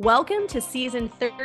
Welcome to season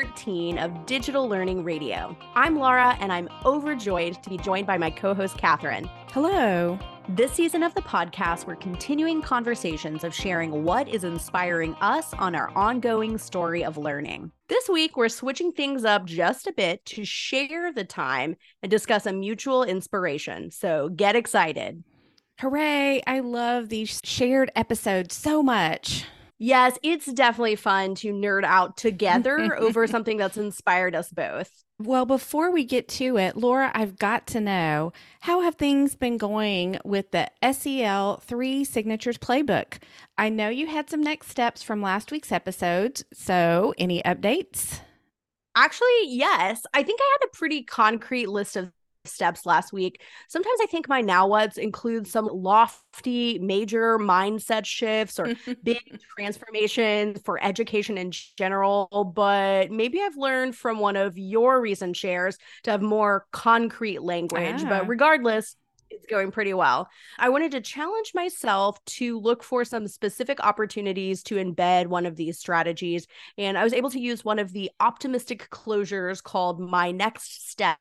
13 of Digital Learning Radio. I'm Laura, and I'm overjoyed to be joined by my co-host, Catherine. Hello. This season of the podcast, we're continuing conversations of sharing what is inspiring us on our ongoing story of learning. This week, we're switching things up just a bit to share the time and discuss a mutual inspiration. So get excited. Hooray. I love these shared episodes so much. Yes, it's definitely fun to nerd out together over something that's inspired us both. Well, before we get to it, Laura, I've got to know, how have things been going with the SEL 3 Signatures Playbook? I know you had some next steps from last week's episodes, so any updates? Actually, yes. I think I had a pretty concrete list of steps last week. Sometimes I think my now what's include some lofty major mindset shifts or big transformations for education in general, but maybe I've learned from one of your recent shares to have more concrete language. But regardless, it's going pretty well. I wanted to challenge myself to look for some specific opportunities to embed one of these strategies. And I was able to use one of the optimistic closures called My Next Step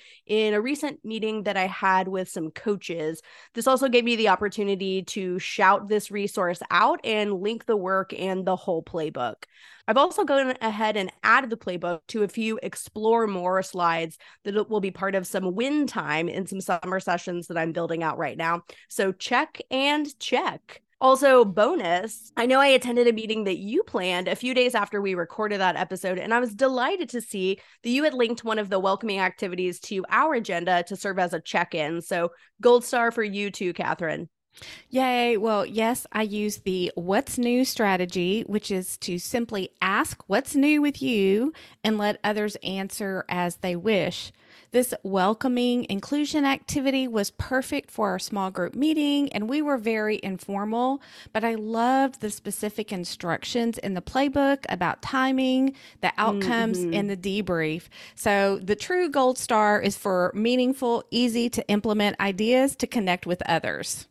in a recent meeting that I had with some coaches. This also gave me the opportunity to shout this resource out and link the work and the whole playbook. I've also gone ahead and added the playbook to a few explore more slides that will be part of some win time in some summer sessions that I'm building out right now. So check and check. Also, bonus, I know I attended a meeting that you planned a few days after we recorded that episode, and I was delighted to see that you had linked one of the welcoming activities to our agenda to serve as a check-in. So gold star for you too, Catherine. Yay. Well, yes, I use the what's new strategy, which is to simply ask what's new with you and let others answer as they wish. This welcoming inclusion activity was perfect for our small group meeting, and we were very informal, but I loved the specific instructions in the playbook about timing, the outcomes, and the debrief. So the true gold star is for meaningful, easy to implement ideas to connect with others.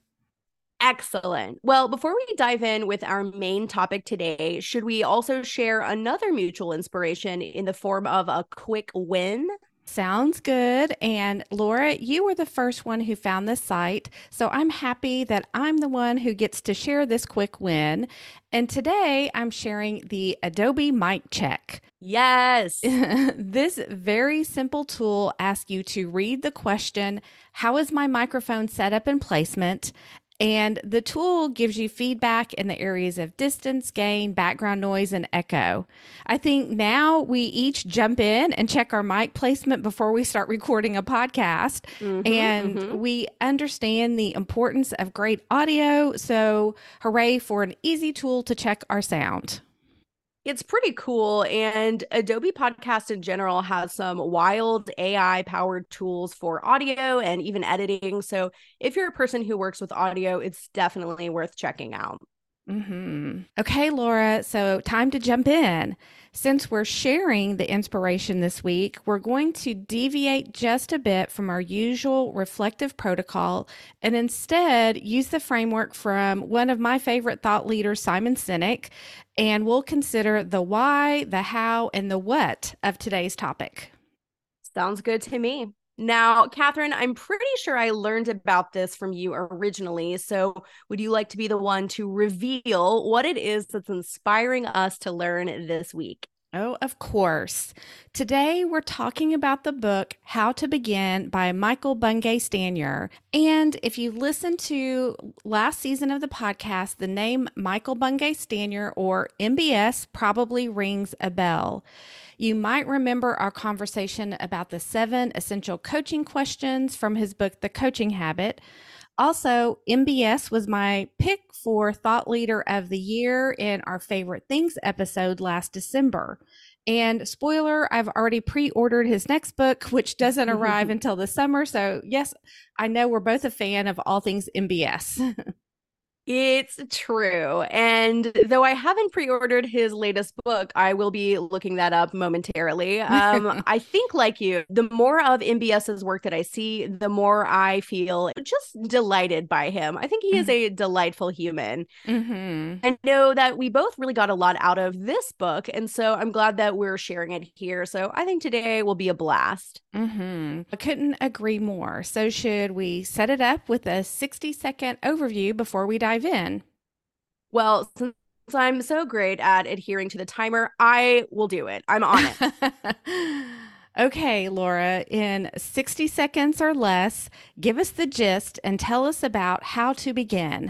Excellent. Well, before we dive in with our main topic today, should we also share another mutual inspiration in the form of a quick win? Sounds good. And Laura, you were the first one who found this site. So I'm happy that I'm the one who gets to share this quick win. And today I'm sharing the Adobe Mic Check. Yes. This very simple tool asks you to read the question, how is my microphone set up in placement? And the tool gives you feedback in the areas of distance, gain, background noise, and echo. I think now we each jump in and check our mic placement before we start recording a podcast. We understand the importance of great audio. So hooray for an easy tool to check our sound. It's pretty cool. And Adobe Podcast in general has some wild AI powered tools for audio and even editing. So if you're a person who works with audio, it's definitely worth checking out. Okay, Laura, so time to jump in. Since we're sharing the inspiration this week, we're going to deviate just a bit from our usual reflective protocol and instead use the framework from one of my favorite thought leaders, Simon Sinek, and we'll consider the why, the how, and the what of today's topic. Sounds good to me. Now, Catherine, I'm pretty sure I learned about this from you originally. So would you like to be the one to reveal what it is that's inspiring us to learn this week? Oh, of course. Today, we're talking about the book How to Begin by Michael Bungay Stanier. And if you listened to last season of the podcast, the name Michael Bungay Stanier, or MBS, probably rings a bell. You might remember our conversation about the 7 essential coaching questions from his book, The Coaching Habit. Also, MBS was my pick for Thought Leader of the Year in our Favorite Things episode last December. And spoiler, I've already pre-ordered his next book, which doesn't arrive until the summer. So yes, I know we're both a fan of all things MBS. It's true. And though I haven't pre-ordered his latest book, I will be looking that up momentarily. I think like you, the more of MBS's work that I see, the more I feel just delighted by him. I think he is a delightful human. Mm-hmm. I know that we both really got a lot out of this book, and so I'm glad that we're sharing it here. So I think today will be a blast. Mm-hmm. I couldn't agree more. So, should we set it up with a 60-second overview before we dive in? Well, since I'm so great at adhering to the timer, I will do it. I'm on it. Okay, Laura, in 60 seconds or less, give us the gist and tell us about how to begin.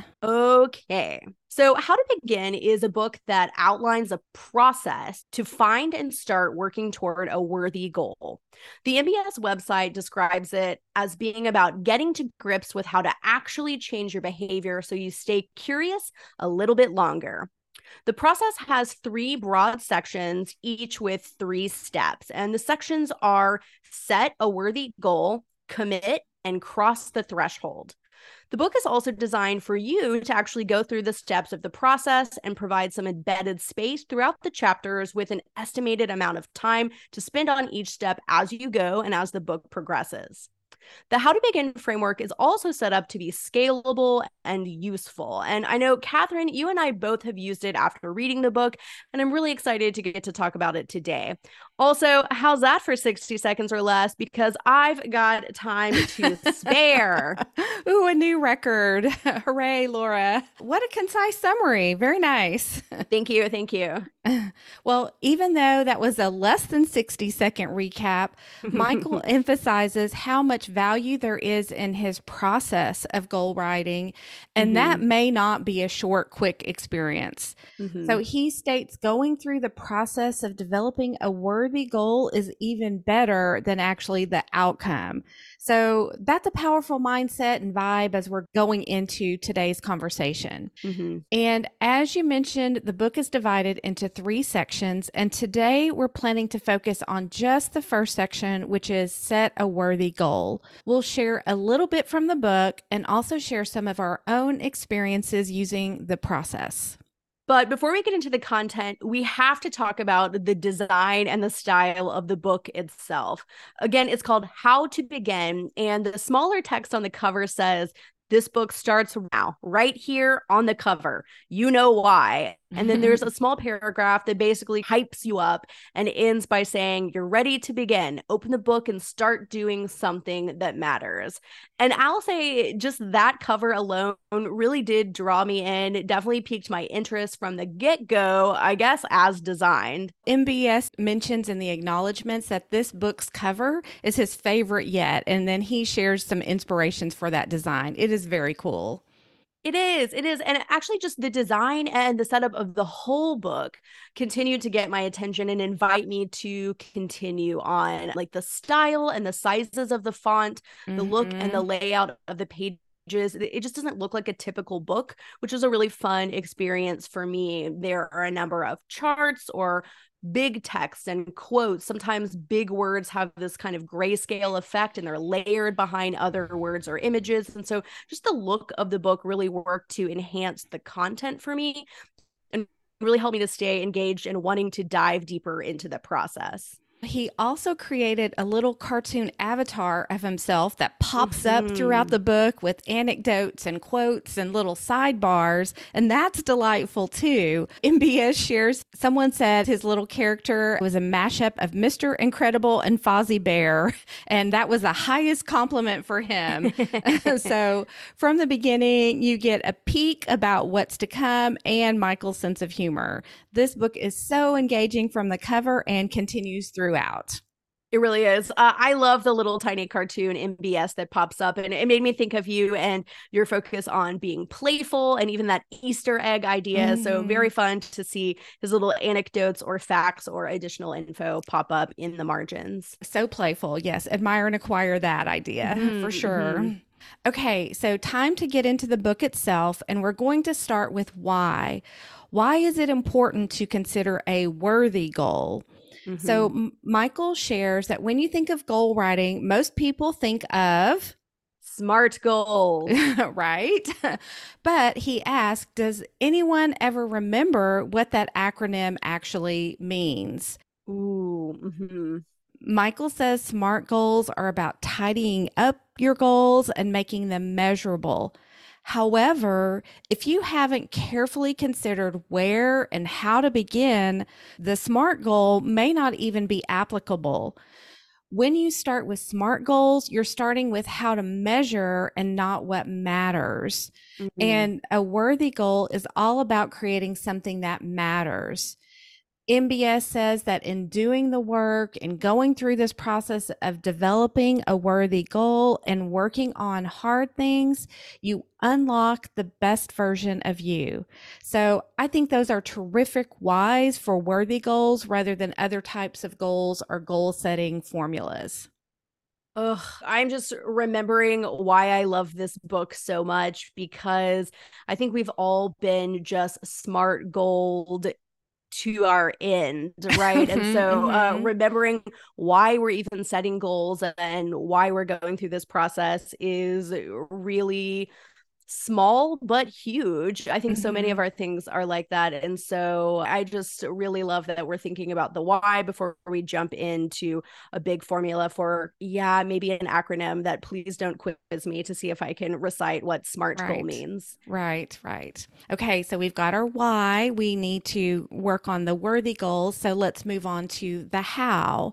Okay. So, How to Begin is a book that outlines a process to find and start working toward a worthy goal. The MBS website describes it as being about getting to grips with how to actually change your behavior so you stay curious a little bit longer. The process has three broad sections, each with three steps. And the sections are set a worthy goal, commit, and cross the threshold. The book is also designed for you to actually go through the steps of the process and provide some embedded space throughout the chapters with an estimated amount of time to spend on each step as you go and as the book progresses. The How to Begin framework is also set up to be scalable and useful. And I know, Catherine, you and I both have used it after reading the book, and I'm really excited to get to talk about it today. Also, how's that for 60 seconds or less? Because I've got time to spare. Ooh, a new record. Hooray, Laura. What a concise summary. Very nice. Thank you. Thank you. Well, even though that was a less than 60-second recap, Michael emphasizes how much value there is in his process of goal writing, and that may not be a short, quick experience. So he states going through the process of developing a worthy goal is even better than actually the outcome. So that's a powerful mindset and vibe as we're going into today's conversation. And as you mentioned, the book is divided into three sections. And today we're planning to focus on just the first section, which is set a worthy goal. We'll share a little bit from the book and also share some of our own experiences using the process. But before we get into the content, we have to talk about the design and the style of the book itself. Again, it's called How to Begin, and the smaller text on the cover says, "This book starts now, right here on the cover. You know why." And then there's a small paragraph that basically hypes you up and ends by saying, "You're ready to begin. Open the book and start doing something that matters." And I'll say just that cover alone really did draw me in. It definitely piqued my interest from the get-go, I guess, as designed. MBS mentions in the acknowledgments that this book's cover is his favorite yet. And then he shares some inspirations for that design. It is very cool. It is. It is. And actually, just the design and the setup of the whole book continued to get my attention and invite me to continue on. Like the style and the sizes of the font, the look and the layout of the pages. It just doesn't look like a typical book, which is a really fun experience for me. There are a number of charts or big text and quotes. Sometimes big words have this kind of grayscale effect and they're layered behind other words or images. And so just the look of the book really worked to enhance the content for me and really helped me to stay engaged and wanting to dive deeper into the process. He also created a little cartoon avatar of himself that pops up throughout the book with anecdotes and quotes and little sidebars, and that's delightful too. MBS shares, someone said his little character was a mashup of Mr. Incredible and Fozzie Bear, and that was the highest compliment for him. So from the beginning, you get a peek about what's to come and Michael's sense of humor. This book is so engaging from the cover and continues throughout. It really is. I love the little tiny cartoon MBS that pops up, and it made me think of you and your focus on being playful and even that Easter egg idea. So very fun to see his little anecdotes or facts or additional info pop up in the margins. So playful. Yes. Admire and acquire that idea for sure. Okay, so time to get into the book itself, and we're going to start with why. Why is it important to consider a worthy goal? So Michael shares that when you think of goal writing, most people think of SMART goals. Right? But he asked, does anyone ever remember what that acronym actually means? Ooh. Michael says SMART goals are about tidying up your goals and making them measurable. However, if you haven't carefully considered where and how to begin, the SMART goal may not even be applicable. When you start with SMART goals, you're starting with how to measure and not what matters. And a worthy goal is all about creating something that matters. MBS says that in doing the work and going through this process of developing a worthy goal and working on hard things, you unlock the best version of you. So I think those are terrific whys for worthy goals rather than other types of goals or goal setting formulas. Ugh, I'm just remembering why I love this book so much, because I think we've all been just smart gold to our end, right? And so remembering why we're even setting goals and why we're going through this process is really small but huge. I think so many of our things are like that. And so I just really love that we're thinking about the why before we jump into a big formula for, maybe an acronym that please don't quiz me to see if I can recite what SMART goal means. Right. Okay, so we've got our why. We need to work on the worthy goals. So let's move on to the how.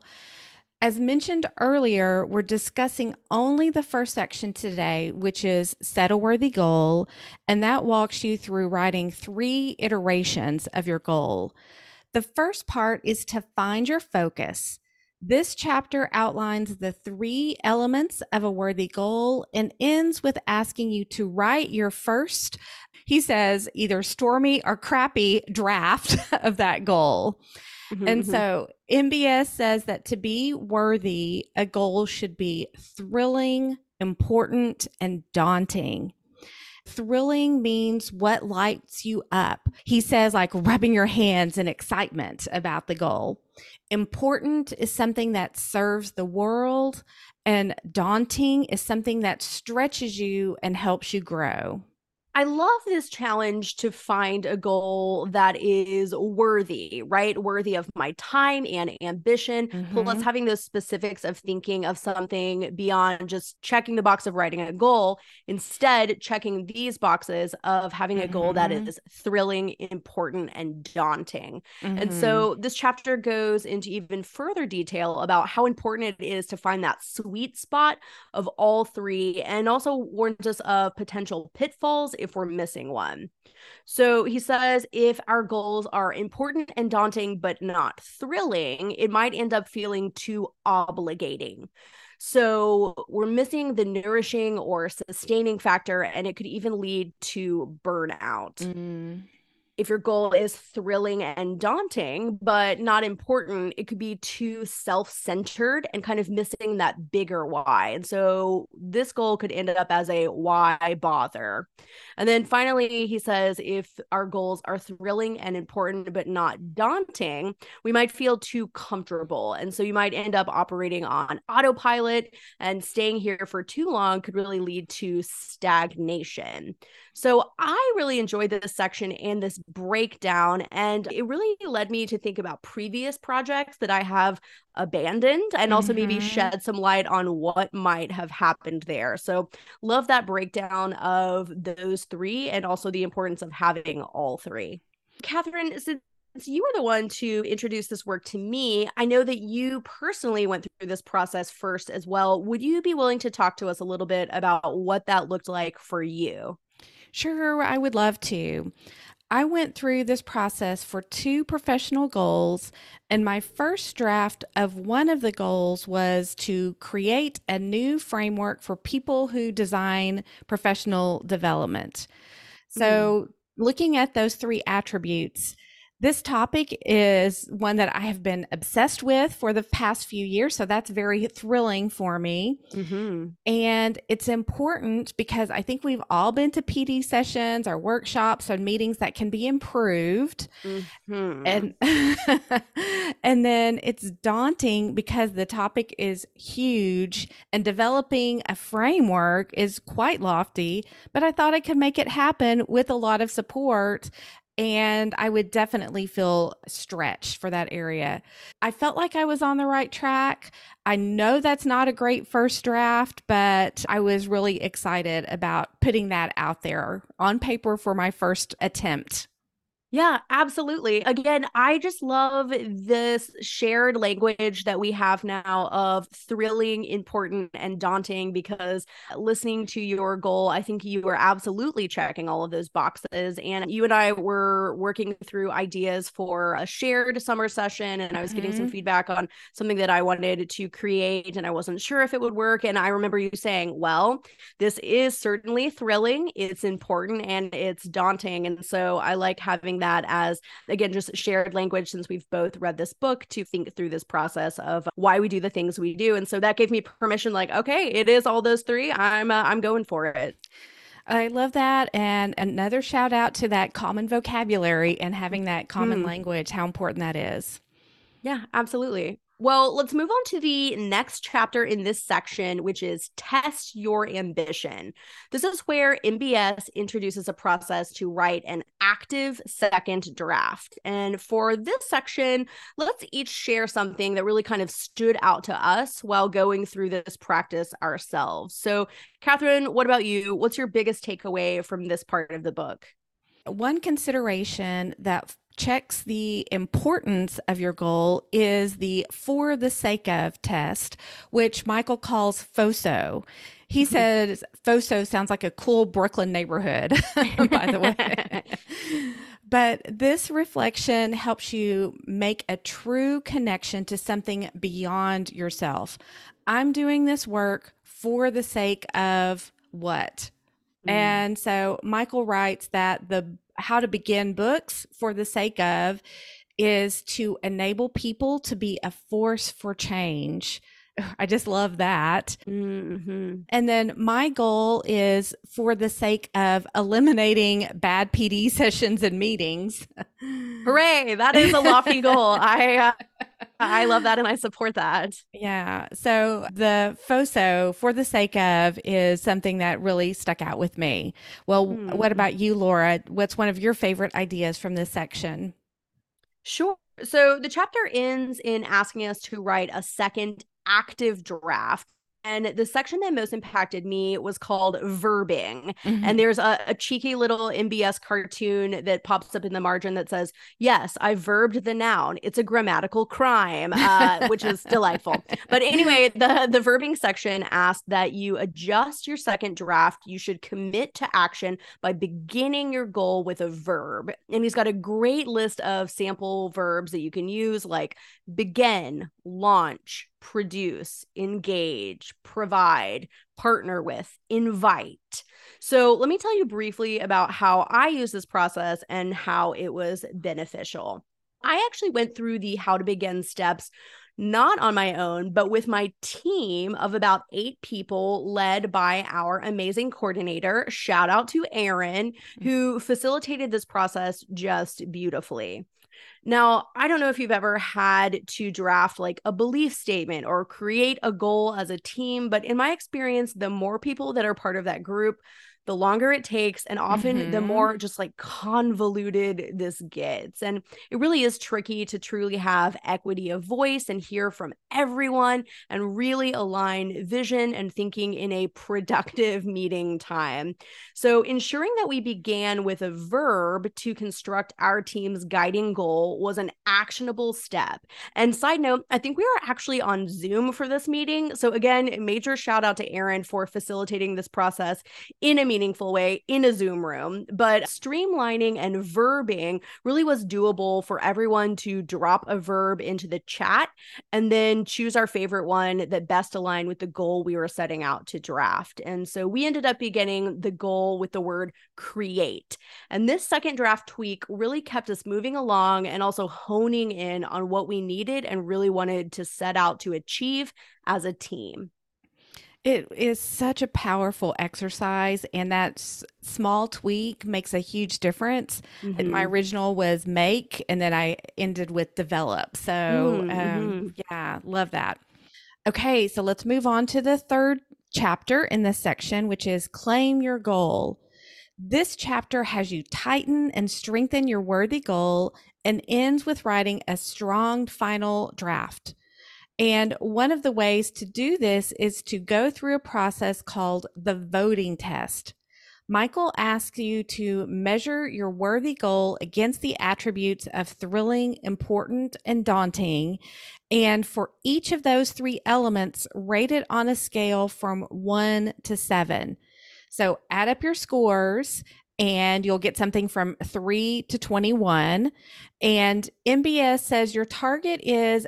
As mentioned earlier, we're discussing only the first section today, which is set a worthy goal, and that walks you through writing 3 iterations of your goal. The first part is to find your focus. This chapter outlines the 3 elements of a worthy goal and ends with asking you to write your first, he says, either stormy or crappy draft of that goal. And so MBS says that to be worthy, a goal should be thrilling, important, and daunting. Thrilling means what lights you up. He says, like rubbing your hands in excitement about the goal. Important is something that serves the world, and daunting is something that stretches you and helps you grow. I love this challenge to find a goal that is worthy, right? Worthy of my time and ambition, plus having those specifics of thinking of something beyond just checking the box of writing a goal, instead checking these boxes of having a goal that is thrilling, important, and daunting. And so this chapter goes into even further detail about how important it is to find that sweet spot of all 3, and also warns us of potential pitfalls if we're missing one. So he says if our goals are important and daunting but not thrilling, it might end up feeling too obligating. So we're missing the nourishing or sustaining factor, and it could even lead to burnout. If your goal is thrilling and daunting, but not important, it could be too self-centered and kind of missing that bigger why. And so this goal could end up as a why bother. And then finally, he says, if our goals are thrilling and important, but not daunting, we might feel too comfortable. And so you might end up operating on autopilot, and staying here for too long could really lead to stagnation. So I really enjoyed this section and this breakdown, and it really led me to think about previous projects that I have abandoned, and also maybe shed some light on what might have happened there. So love that breakdown of those 3, and also the importance of having all 3. Catherine, since you were the one to introduce this work to me, I know that you personally went through this process first as well. Would you be willing to talk to us a little bit about what that looked like for you? Sure, I would love to. I went through this process for 2 professional goals, and my first draft of one of the goals was to create a new framework for people who design professional development. So, looking at those 3 attributes, this topic is one that I have been obsessed with for the past few years, so that's very thrilling for me. And it's important because I think we've all been to PD sessions or workshops or meetings that can be improved. And And then it's daunting because the topic is huge and developing a framework is quite lofty, but I thought I could make it happen with a lot of support. And I would definitely feel stretched for that area. I felt like I was on the right track. I know that's not a great first draft, but I was really excited about putting that out there on paper for my first attempt. Yeah, absolutely. Again, I just love this shared language that we have now of thrilling, important, and daunting, because listening to your goal, I think you were absolutely checking all of those boxes. And you and I were working through ideas for a shared summer session, and I was getting some feedback on something that I wanted to create, and I wasn't sure if it would work. And I remember you saying, well, this is certainly thrilling, it's important, and it's daunting. And so I like having that as, again, just shared language, since we've both read this book, to think through this process of why we do the things we do. And so that gave me permission, like, okay, it is all those three. I'm going for it. I love that. And another shout out to that common vocabulary and having that common language, how important that is. Yeah, absolutely. Well, let's move on to the next chapter in this section, which is Test Your Ambition. This is where MBS introduces a process to write an active second draft. And for this section, let's each share something that really kind of stood out to us while going through this practice ourselves. So, Catherine, what about you? What's your biggest takeaway from this part of the book? One consideration that checks the importance of your goal is the for the sake of test, which Michael calls FOSO. He says FOSO sounds like a cool Brooklyn neighborhood, by the way. But this reflection helps you make a true connection to something beyond yourself. I'm doing this work for the sake of what? And so Michael writes that the how to begin books for the sake of is to enable people to be a force for change. I just love that. And then my goal is for the sake of eliminating bad PD sessions and meetings. Hooray! That is a lofty goal. I love that, and I support that. Yeah. So the FOSO, for the sake of, is something that really stuck out with me. Well, what about you, Laura? What's one of your favorite ideas from this section? Sure. So the chapter ends in asking us to write a second active draft. And the section that most impacted me was called verbing. And there's a cheeky little MBS cartoon that pops up in the margin that says, yes, I verbed the noun. It's a grammatical crime, which is delightful. But anyway, the verbing section asked that you adjust your second draft. You should commit to action by beginning your goal with a verb. And he's got a great list of sample verbs that you can use, like begin, launch, produce, engage, provide, partner with, invite. So let me tell you briefly about how I use this process and how it was beneficial. I actually went through the how to begin steps not on my own, but with my team of about 8 people led by our amazing coordinator. Shout out to Erin, who facilitated this process just beautifully. Now, I don't know if you've ever had to draft like a belief statement or create a goal as a team, but in my experience, the more people that are part of that group, the longer it takes, and often the more just like convoluted this gets. And it really is tricky to truly have equity of voice and hear from everyone and really align vision and thinking in a productive meeting time. So ensuring that we began with a verb to construct our team's guiding goal was an actionable step. And side note, I think we are actually on Zoom for this meeting. So again, major shout out to Erin for facilitating this process in a meaningful way in a Zoom room. But streamlining and verbing really was doable for everyone to drop a verb into the chat and then choose our favorite one that best aligned with the goal we were setting out to draft. And so we ended up beginning the goal with the word create. And this second draft tweak really kept us moving along and also honing in on what we needed and really wanted to set out to achieve as a team. It is such a powerful exercise, and that small tweak makes a huge difference. My Mm-hmm. original was make, and then I ended with develop. So, Mm-hmm. yeah, love that. Okay, so let's move on to the third chapter in this section, which is claim your goal. This chapter has you tighten and strengthen your worthy goal and ends with writing a strong final draft. And one of the ways to do this is to go through a process called the voting test. Michael asks you to measure your worthy goal against the attributes of thrilling, important, and daunting. And for each of those three elements, rate it on a scale from 1 to 7. So add up your scores and you'll get something from 3 to 21. And MBS says your target is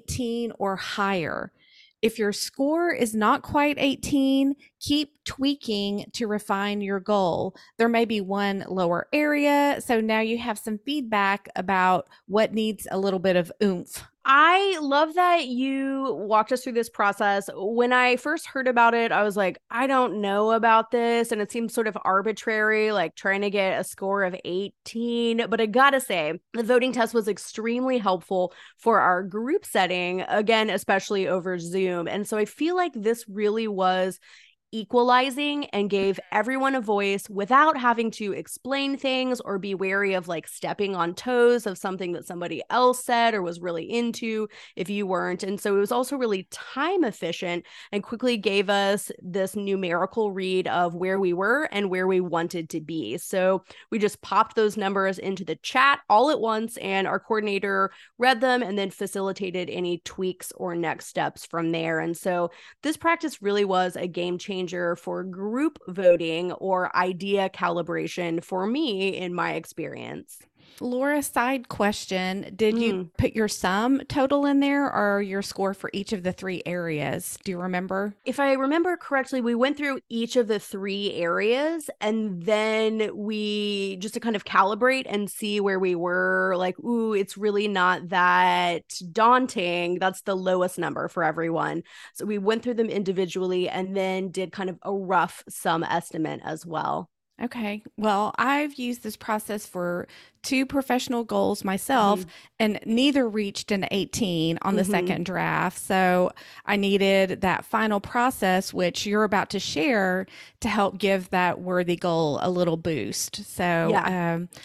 18 or higher. If your score is not quite 18, keep tweaking to refine your goal. There may be one lower area. So now you have some feedback about what needs a little bit of oomph. I love that you walked us through this process. When I first heard about it, I was like, I don't know about this. And it seems sort of arbitrary, like trying to get a score of 18. But I gotta say, the voting test was extremely helpful for our group setting, again, especially over Zoom. And so I feel like this really was equalizing and gave everyone a voice without having to explain things or be wary of like stepping on toes of something that somebody else said or was really into if you weren't. And so it was also really time efficient and quickly gave us this numerical read of where we were and where we wanted to be. So we just popped those numbers into the chat all at once, and our coordinator read them and then facilitated any tweaks or next steps from there. And so this practice really was a game changer for group voting or idea calibration for me in my experience. Laura, side question. Did you Mm. put your sum total in there or your score for each of the three areas? Do you remember? If I remember correctly, we went through each of the three areas and then we just to kind of calibrate and see where we were like, ooh, it's really not that daunting. That's the lowest number for everyone. So we went through them individually and then did kind of a rough sum estimate as well. Okay. Well, I've used this process for two professional goals myself, Mm-hmm. and neither reached an 18 on the Mm-hmm. second draft. So I needed that final process, which you're about to share, to help give that worthy goal a little boost. So Yeah.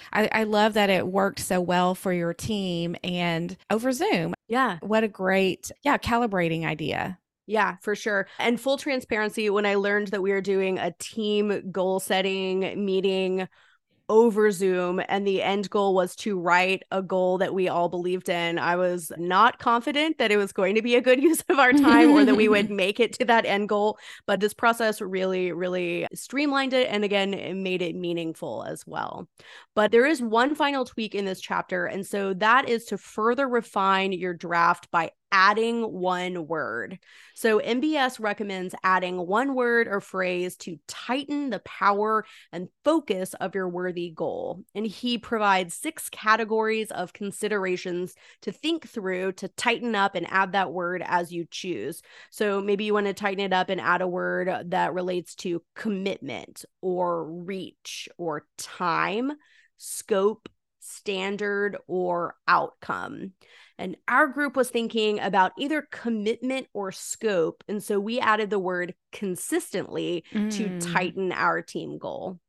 I love that it worked so well for your team and over Zoom. Yeah. What a great, yeah, calibrating idea. Yeah, for sure. And full transparency, when I learned that we were doing a team goal setting meeting over Zoom and the end goal was to write a goal that we all believed in, I was not confident that it was going to be a good use of our time or that we would make it to that end goal. But this process really, really streamlined it. And again, it made it meaningful as well. But there is one final tweak in this chapter. And so that is to further refine your draft by adding one word. So MBS recommends adding one word or phrase to tighten the power and focus of your worthy goal. And he provides 6 categories of considerations to think through to tighten up and add that word as you choose. So maybe you want to tighten it up and add a word that relates to commitment or reach or time, scope, standard, or outcome. And our group was thinking about either commitment or scope. And so we added the word consistently to Mm. tighten our team goal.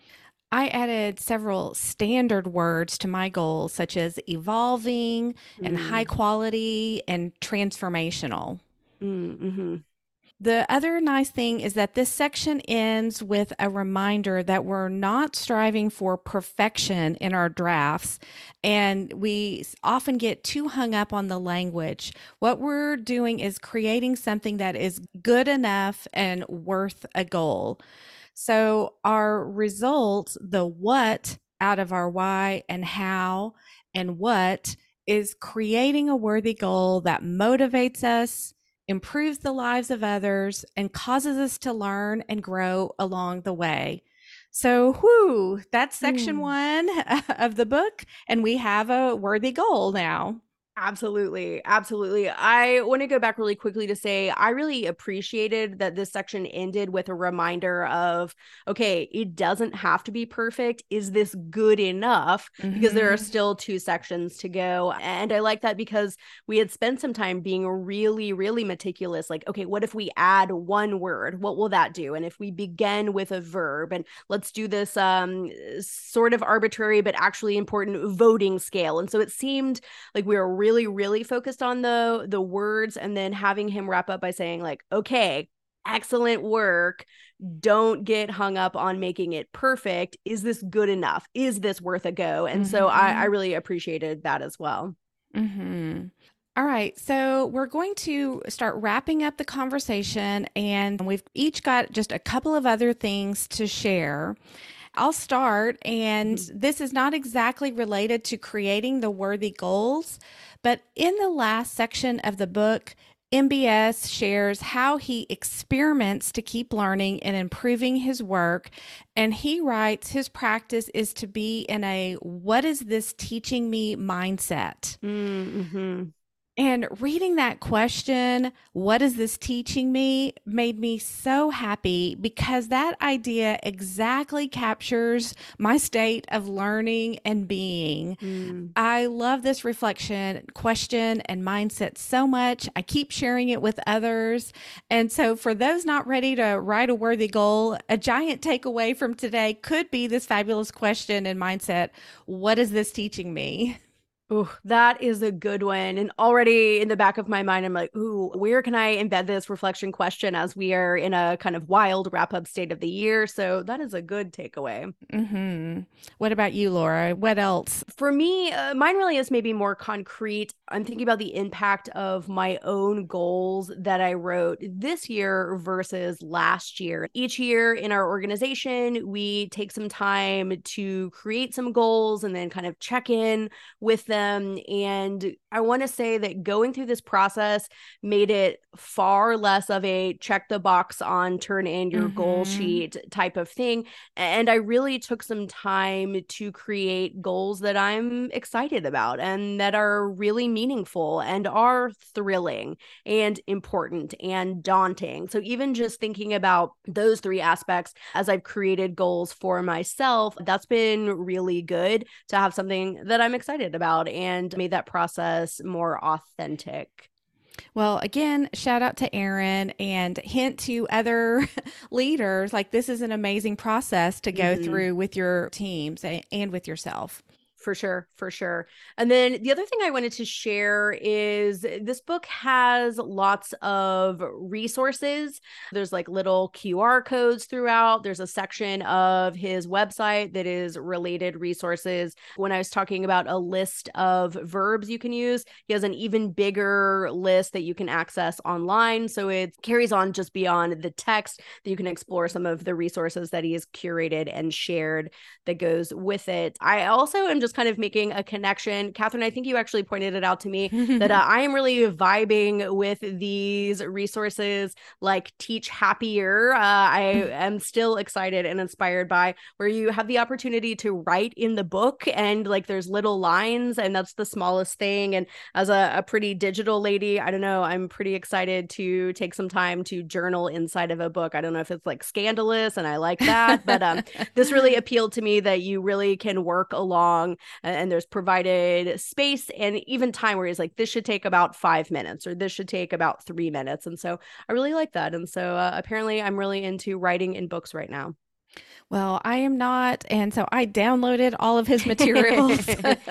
I added several standard words to my goals, such as evolving and high Mm. quality and transformational. Mm-hmm. The other nice thing is that this section ends with a reminder that we're not striving for perfection in our drafts, and we often get too hung up on the language. What we're doing is creating something that is good enough and worth a goal. So our results, the what out of our why and how and what, is creating a worthy goal that motivates us, improves the lives of others, and causes us to learn and grow along the way. So, that's section Mm. one of the book, and we have a worthy goal now. Absolutely. Absolutely. I want to go back really quickly to say I really appreciated that this section ended with a reminder of, okay, it doesn't have to be perfect. Is this good enough? Because there are Mm-hmm. still two sections to go. And I like that because we had spent some time being really, really meticulous. Like, okay, what if we add one word? What will that do? And if we begin with a verb, and let's do this sort of arbitrary but actually important voting scale. And so it seemed like we were really, really focused on the words, and then having him wrap up by saying, like, okay, excellent work. Don't get hung up on making it perfect. Is this good enough? Is this worth a go? And so I Mm-hmm. really appreciated that as well. Mm-hmm. All right, so we're going to start wrapping up the conversation, and we've each got just a couple of other things to share. I'll start, and Mhm. this is not exactly related to creating the worthy goals, but in the last section of the book, MBS shares how he experiments to keep learning and improving his work. And he writes his practice is to be in a what is this teaching me mindset. Mm-hmm. And reading that question, what is this teaching me, made me so happy because that idea exactly captures my state of learning and being. Mm. I love this reflection, question, and mindset so much. I keep sharing it with others. And so, for those not ready to write a worthy goal, a giant takeaway from today could be this fabulous question and mindset: what is this teaching me? Oh, that is a good one. And already in the back of my mind, I'm like, ooh, where can I embed this reflection question as we are in a kind of wild wrap up state of the year? So that is a good takeaway. Mm-hmm. What about you, Laura? What else? For me, mine really is maybe more concrete. I'm thinking about the impact of my own goals that I wrote this year versus last year. Each year in our organization, we take some time to create some goals and then kind of check in with them. And I want to say that going through this process made it far less of a check the box on turn in your goal Mm-hmm. sheet type of thing. And I really took some time to create goals that I'm excited about and that are really meaningful and are thrilling and important and daunting. So, even just thinking about those three aspects as I've created goals for myself, that's been really good to have something that I'm excited about and made that process more authentic. Well, again, shout out to Aaron and hint to other leaders like this is an amazing process to go Mm-hmm. through with your teams and with yourself. For sure, for sure. And then the other thing I wanted to share is this book has lots of resources. There's like little QR codes throughout. There's a section of his website that is related resources. When I was talking about a list of verbs you can use, he has an even bigger list that you can access online. So it carries on just beyond the text that you can explore some of the resources that he has curated and shared that goes with it. I also am just kind of making a connection. Catherine, I think you actually pointed it out to me that I am really vibing with these resources like Teach Happier. I am still excited and inspired by where you have the opportunity to write in the book and like there's little lines and that's the smallest thing. And as a pretty digital lady, I don't know, I'm pretty excited to take some time to journal inside of a book. I don't know if it's like scandalous and I like that, but this really appealed to me that you really can work along and there's provided space and even time where he's like, this should take about 5 minutes or this should take about 3 minutes. And so I really like that. And so apparently I'm really into writing in books right now. Well, I am not. And so I downloaded all of his materials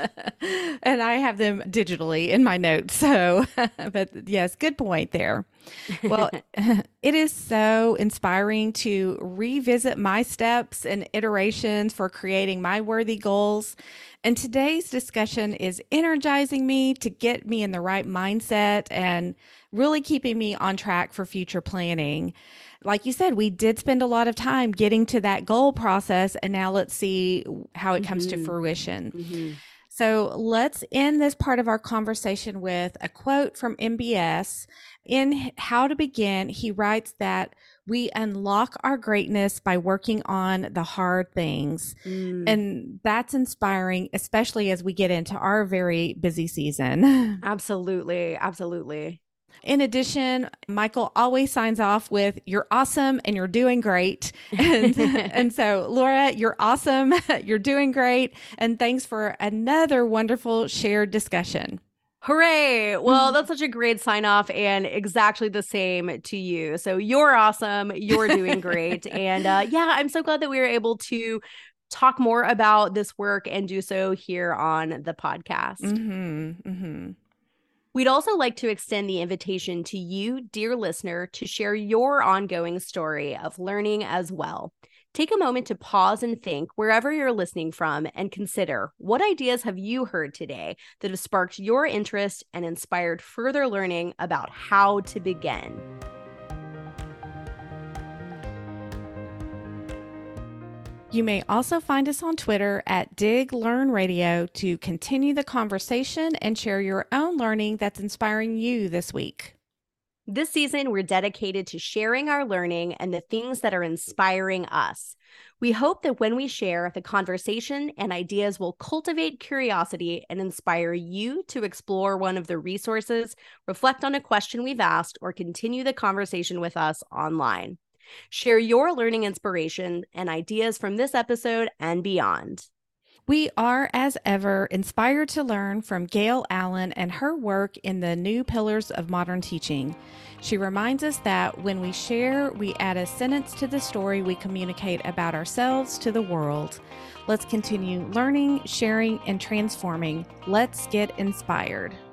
and I have them digitally in my notes. So, but yes, good point there. Well, it is so inspiring to revisit my steps and iterations for creating my worthy goals. And today's discussion is energizing me to get me in the right mindset and really keeping me on track for future planning. Like you said, we did spend a lot of time getting to that goal process, and now let's see how it comes to Mm-hmm. fruition. Mm-hmm. So let's end this part of our conversation with a quote from MBS. In How to Begin, he writes that we unlock our greatness by working on the hard things. And that's inspiring, especially as we get into our very busy season. Absolutely. Absolutely. In addition, Michael always signs off with, "You're awesome and you're doing great." And so, Laura, you're awesome. You're doing great. And thanks for another wonderful shared discussion. Hooray. Well, that's such a great sign off and exactly the same to you. So you're awesome. You're doing great. And yeah, I'm so glad that we were able to talk more about this work and do so here on the podcast. We'd also like to extend the invitation to you, dear listener, to share your ongoing story of learning as well. Take a moment to pause and think wherever you're listening from and consider, what ideas have you heard today that have sparked your interest and inspired further learning about how to begin? You may also find us on Twitter at Dig Learn Radio to continue the conversation and share your own learning that's inspiring you this week. This season, we're dedicated to sharing our learning and the things that are inspiring us. We hope that when we share, the conversation and ideas will cultivate curiosity and inspire you to explore one of the resources, reflect on a question we've asked, or continue the conversation with us online. Share your learning inspiration and ideas from this episode and beyond. We are, as ever, inspired to learn from Gail Allen and her work in the New Pillars of Modern Teaching. She reminds us that when we share, we add a sentence to the story we communicate about ourselves to the world. Let's continue learning, sharing, and transforming. Let's get inspired.